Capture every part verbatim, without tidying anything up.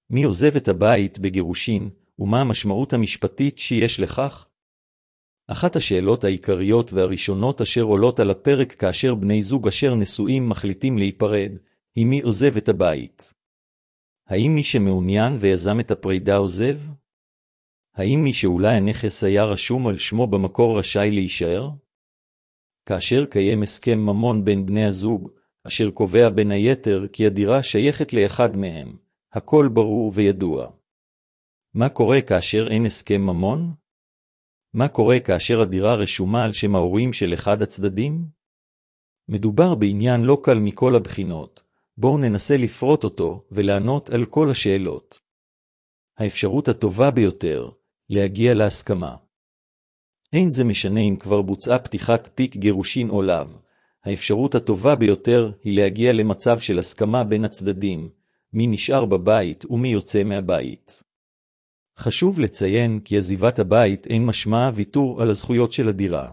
מי עוזב את הבית בגירושין, ומה המשמעות המשפטית שיש לכך? אחת השאלות העיקריות והראשונות אשר עולות על הפרק כאשר בני זוג אשר נשואים מחליטים להיפרד, היא מי עוזב את הבית. האם מי שמעוניין ויזם את הפרידה עוזב? האם מי שאולי הנכס היה רשום על שמו במקור רשאי להישאר? כאשר קיים הסכם ממון בין בני הזוג, אשר קובע בין היתר כי הדירה שייכת לאחד מהם, הכל ברור וידוע. מה קורה כאשר אין הסכם ממון? מה קורה כאשר הדירה רשומה על שם ההורים של אחד הצדדים? מדובר בעניין לא קל מכל הבחינות. בואו ננסה לפרוט אותו ולענות על כל השאלות. האפשרות הטובה ביותר, להגיע להסכמה. אין זה משנה אם כבר בוצעה פתיחת תיק גירושין או לאו. האפשרות הטובה ביותר היא להגיע למצב של הסכמה בין הצדדים, מי נשאר בבית ומי יוצא מהבית. חשוב לציין כי עזיבת הבית אין משמעה ויתור על הזכויות של הדירה.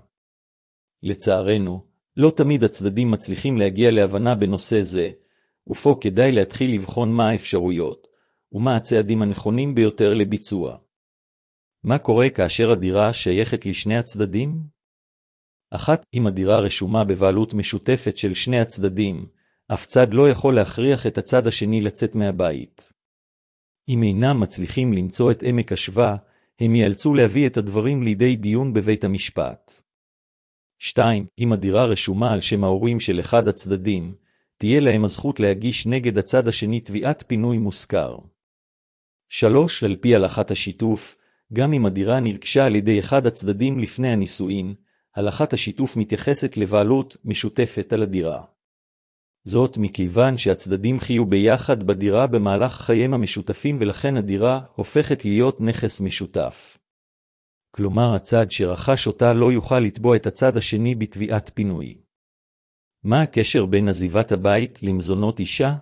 לצערנו, לא תמיד הצדדים מצליחים להגיע להבנה בנושא זה, ופה כדאי להתחיל לבחון מה האפשרויות, ומה הצעדים הנכונים ביותר לביצוע. מה קורה כאשר הדירה שייכת לשני הצדדים? אחת, אם הדירה רשומה בבעלות משותפת של שני הצדדים, אף צד לא יכול להכריח את הצד השני לצאת מהבית. אם אינם מצליחים למצוא את עמק השווה, הם ייאלצו להביא את הדברים לידי דיון בבית המשפט. שתיים, אם הדירה רשומה על שם ההורים של אחד הצדדים, תהיה להם הזכות להגיש נגד הצד השני תביעת פינוי מושכר. שלוש, על פי הלכת השיתוף, גם אם הדירה נרכשה על ידי אחד הצדדים לפני הנישואין, הלכת השיתוף מתייחסת לבעלות משותפת על הדירה. זאת מכיוון שהצדדים חיו ביחד בדירה במהלך חייהם המשותפים ולכן הדירה הופכת להיות נכס משותף. כלומר הצד שרכש אותה לא יוכל לתבוע את הצד השני בתביעת פינוי. מה הקשר בין עזיבת הבית למזונות אישה?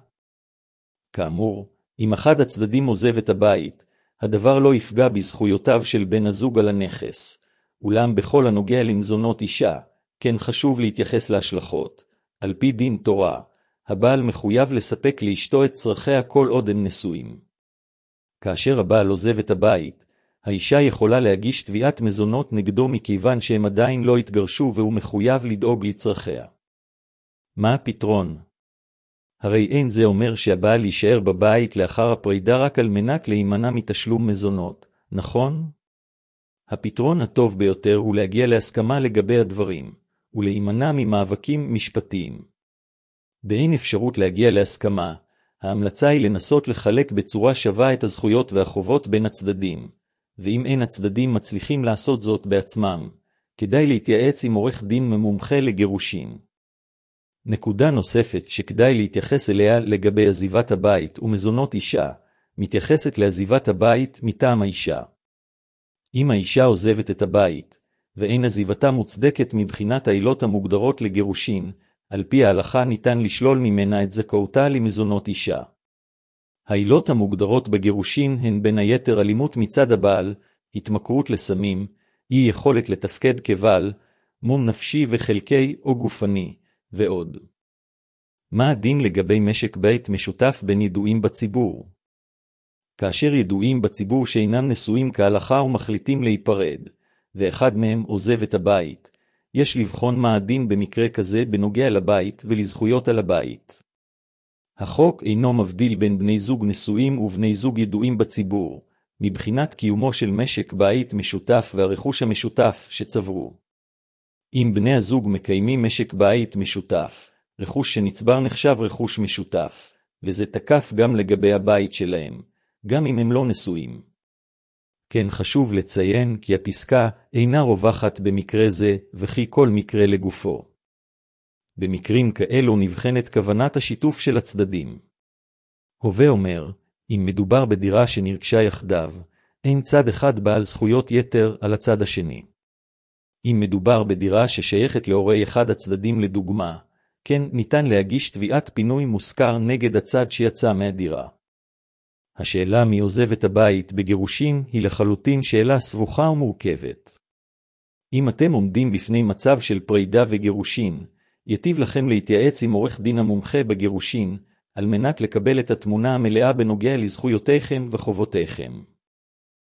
כאמור, אם אחד הצדדים עוזב את הבית, הדבר לא יפגע בזכויותיו של בן הזוג על הנכס, אולם בכל הנוגע למזונות אישה, כן חשוב להתייחס להשלכות. על פי דין תורה, הבעל מחויב לספק לאשתו את צרכיה כל עוד הם נשואים. כאשר הבעל עוזב את הבית, האישה יכולה להגיש תביעת מזונות נגדו מכיוון שהם עדיין לא התגרשו והוא מחויב לדאוג לצרכיה. מה הפתרון? הרי אין זה אומר שהבעל יישאר בבית לאחר הפרידה רק על מנת להימנע מתשלום מזונות, נכון? הפתרון הטוב ביותר הוא להגיע להסכמה לגבי הדברים, ולהימנע ממאבקים משפטיים. באין אפשרות להגיע להסכמה, ההמלצה היא לנסות לחלק בצורה שווה את הזכויות והחובות בין הצדדים, ואם אין הצדדים מצליחים לעשות זאת בעצמם, כדאי להתייעץ עם עורך דין ממומחה לגירושין. נקודה נוספת שכדאי להתייחס אליה לגבי עזיבת הבית ומזונות אישה, מתייחסת לעזיבת הבית מטעם האישה. אם האישה עוזבת את הבית, ואין עזיבתה מוצדקת מבחינת העילות המוגדרות לגירושין, על פי ההלכה ניתן לשלול ממנה את זכאותה למזונות אישה. העילות המוגדרות בגירושין הן בין היתר אלימות מצד הבעל, התמכרות לסמים, אי יכולת לתפקד כבעל, מום נפשי וחלקי או גופני, ועוד. מה הדין לגבי משק בית משותף בין ידועים בציבור? כאשר ידועים בציבור שאינם נשואים כהלכה ומחליטים להיפרד, ואחד מהם עוזב את הבית, יש לבחון מה הדין במקרה כזה בנוגע לבית ולזכויות על הבית. החוק אינו מבדיל בין בני זוג נשואים ובני זוג ידועים בציבור, מבחינת קיומו של משק בית משותף והרכוש המשותף שצברו. אם בני הזוג מקיימים משק בית משותף, רכוש שנצבר נחשב רכוש משותף, וזה תקף גם לגבי הבית שלהם, גם אם הם לא נשואים. כן חשוב לציין כי הפסקה אינה רווחת במקרה זה וכי כל מקרה לגופו. במקרים כאלו נבחנת כוונת השיתוף של הצדדים. הווה אומר, אם מדובר בדירה שנרכשה יחדיו, אין צד אחד בעל זכויות יתר על הצד השני. אם מדובר בדירה ששייכת להורי אחד הצדדים לדוגמה, כן ניתן להגיש תביעת פינוי מושכר נגד הצד שיצא מהדירה. השאלה מי עוזב את הבית בגירושין היא לחלוטין שאלה סבוכה ומורכבת. אם אתם עומדים בפני מצב של פרידה וגירושין, יטיב לכם להתייעץ עם עורך דין המומחה בגירושין, על מנת לקבל את התמונה המלאה בנוגע לזכויותיכם וחובותיכם.